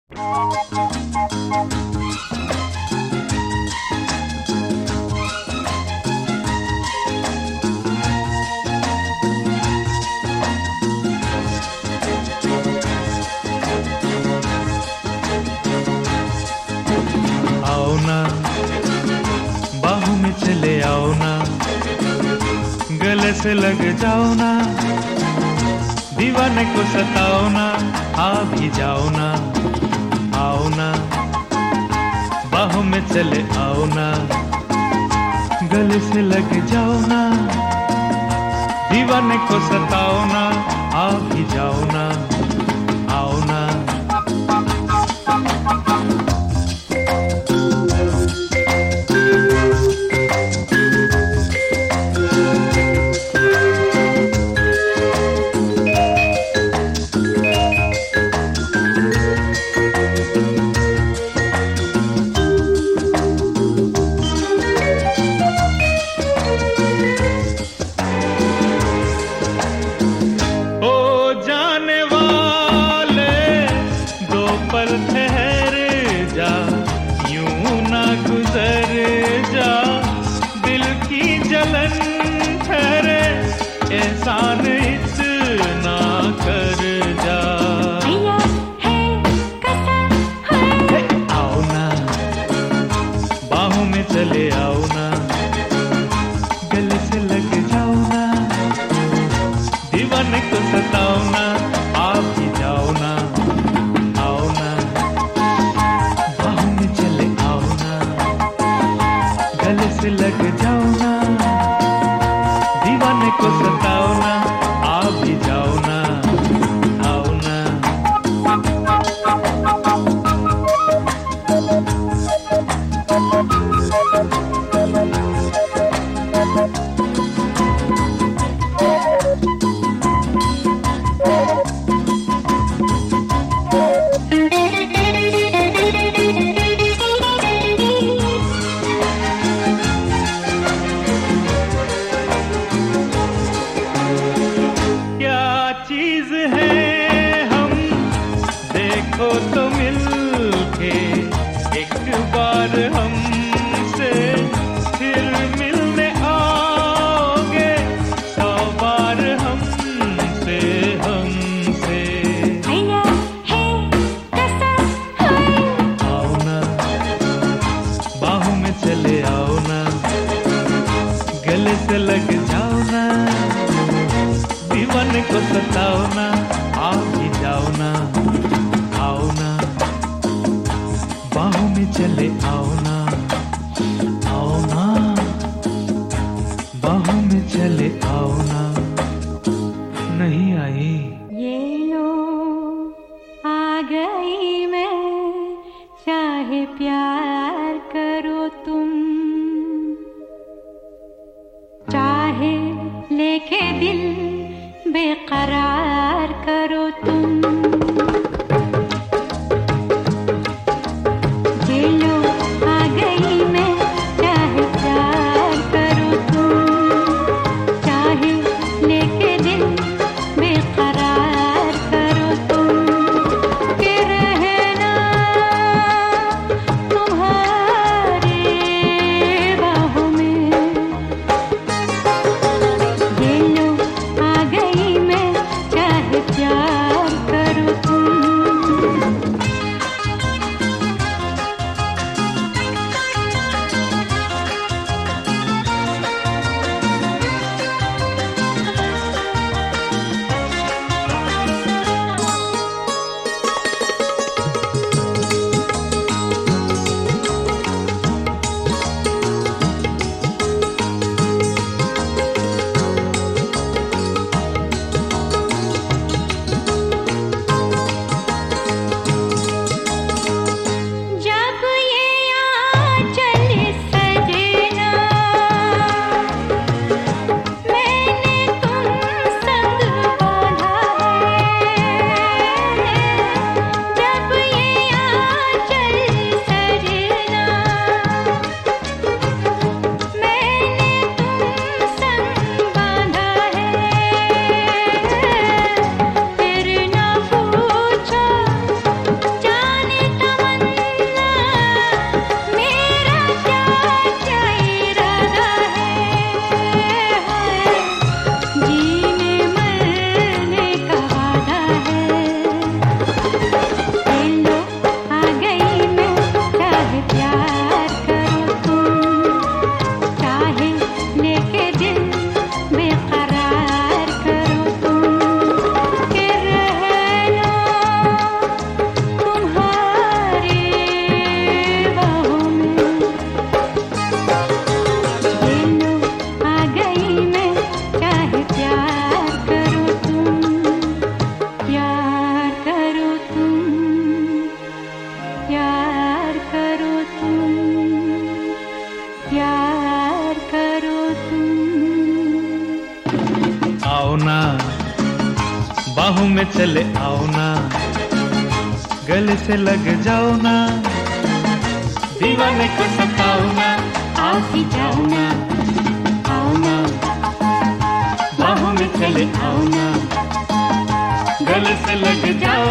आओ ना, बाहों में चले आओ ना, गले से लग जाओ ना, दीवाने को सताओ ना, आ भी जाओ ना, आओ ना, बाहों में चले आओ ना, गले से लग जाओ ना, दीवाने को सताओ ना, आ भी जाओ ना, आओ ना। पल ठहर जा, यूं ना गुजर जा, दिल की जलन ठहरे, एहसान इतना कर जा। आओ ना, बाहों में चले आओ ना, गले से लग जाओ ना, दीवाने को सताओ ना, आप ही जाओ ना, से लग जाओ ना, दीवाने को सताओ ना, आप भी जाओ ना, आओ ना। चीज है हम देखो तो मिलके, एक बार हमसे फिर मिलने आओगे, 100 बार हमसे हमसे। आओ ना, बाहों में चले आओ ना, गले से लग जाओ ना, दीवाने को सताओ ना, आ भी जाओ ना, आओ ना, बाहों में चले आओ ना, आओ ना, बाहों में चले आओ ना। नहीं आई ये लो आ गई मैं, चाहे प्यार करो तुम, चाहे लेके दिल बेकरार करो तुम। ये लो आ गई मैं, चाहे प्यार करो तुम, चाहे लेके दिल बेकरार करो तुम, कि रहना तुम्हारे बाहों में। ये लो आ गई मैं, में चले आओ ना, गले से लग जाओ ना, दीवाने को सताओ ना, आ ही जाओ ना, आओ ना, बाहों में चले आओ ना, गले से लग जाओ